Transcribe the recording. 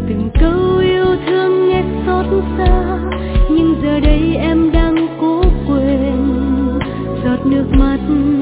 từng câu yêu thương nghe xót xa, nhưng giờ đây em đang cố quên. Giọt nước mắt